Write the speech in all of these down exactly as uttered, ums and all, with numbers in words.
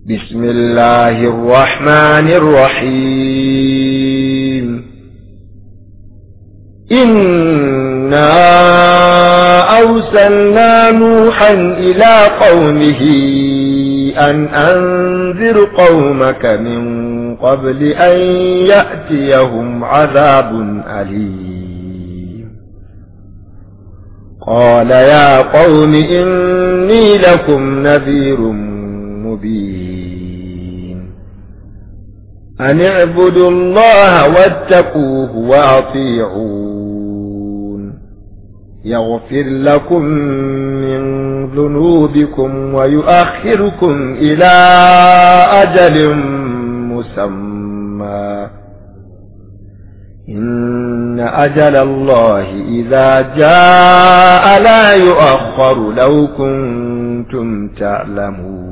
بسم الله الرحمن الرحيم إنا أرسلنا نوحا إلى قومه أن أنذر قومك من قبل أن يأتيهم عذاب أليم قال يا قوم إني لكم نذير مبين أن اعبدوا الله واتقوه وأطيعون يغفر لكم من ذنوبكم ويؤخركم إلى أجل مسمى إن أجل الله إذا جاء لا يؤخر لو كنتم تعلمون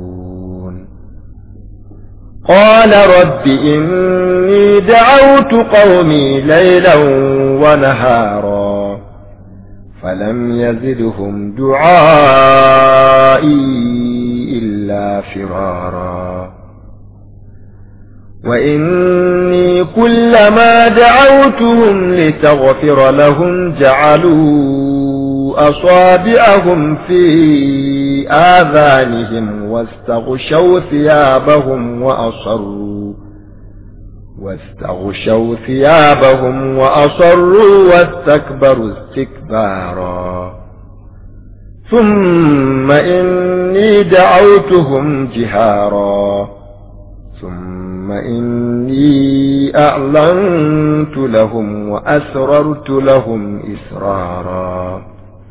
قال رب إني دعوت قومي ليلا ونهارا فلم يزدهم دعائي إلا فرارا وإني كلما دعوتهم لتغفر لهم جعلوا أصابعهم في آذانهم واستغشوا ثيابهم وأصروا واستغشوا ثيابهم وأصروا واستكبروا استكبارا ثم إني دعوتهم جهارا ثم إني أعلنت لهم وأسررت لهم إسرارا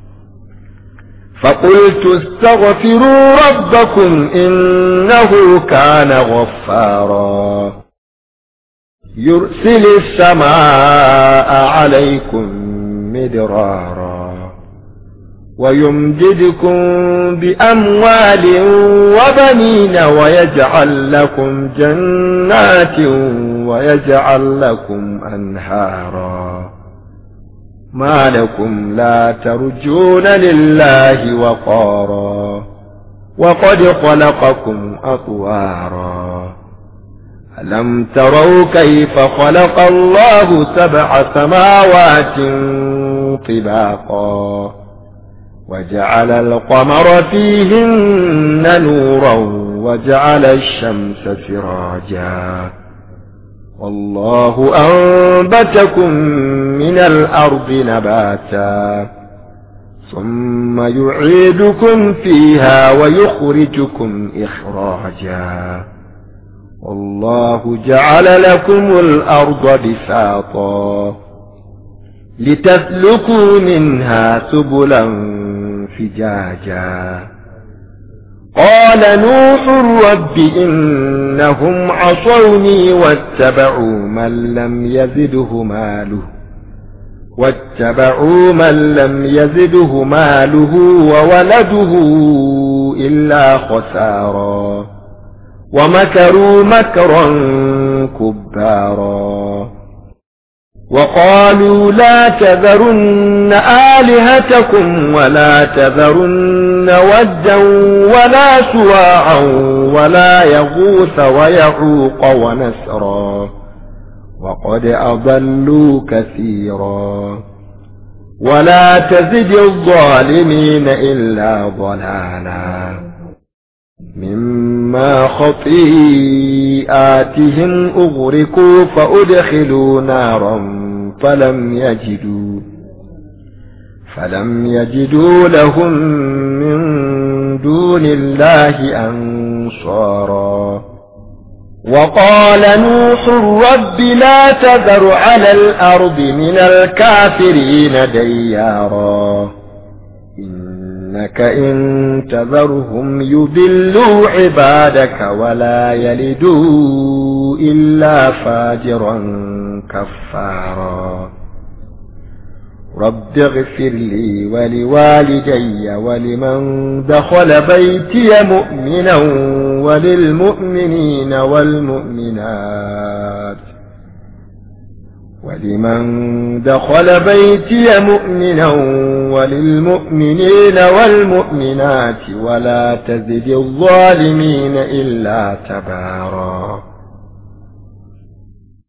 فقلت استغفروا ربكم إنه كان غفارا يرسل السماء عليكم مدرارا ويمددكم بأموال وبنين ويجعل لكم جنات ويجعل لكم أنهارا ما لكم لا ترجون لله وقارا وقد خلقكم أطوارا ألم تروا كيف خلق الله سبع سماوات طباقا وجعل القمر فيهن نورا وجعل الشمس سراجا والله أنبتكم من الأرض نباتا ثم يعيدكم فيها ويخرجكم إخراجا والله جعل لكم الأرض بساطا لتسلكوا منها سبلا فجاجا قال نوح رب إنهم عصوني واتبعوا من لم يزده ماله واتبعوا من لم يزده ماله وولده إلا خسارا ومكروا مكرا كبارا وقالوا لا تذرن آلهتكم ولا تذرن ودا ولا سواعا ولا يغوث ويعوق ونسرا وقد أضلوا كثيرا ولا تزد الظالمين إلا ضلالا مما خطيئاتهم أغرقوا فأدخلوا نارا فلم يجدوا فلم يجدوا لهم من دون الله أنصارا وقال نوح رب لا تذر على الأرض من الكافرين ديارا إنك إن تذرهم يضلوا عبادك ولا يلدوا إلا فاجرا كفارا رب اغفر لي ولوالدي ولمن دخل بيتي مؤمنا وللمؤمنين والمؤمنات ولمن دخل بيتي مؤمنا وللمؤمنين والمؤمنات ولا تزد الظالمين إلا تبارا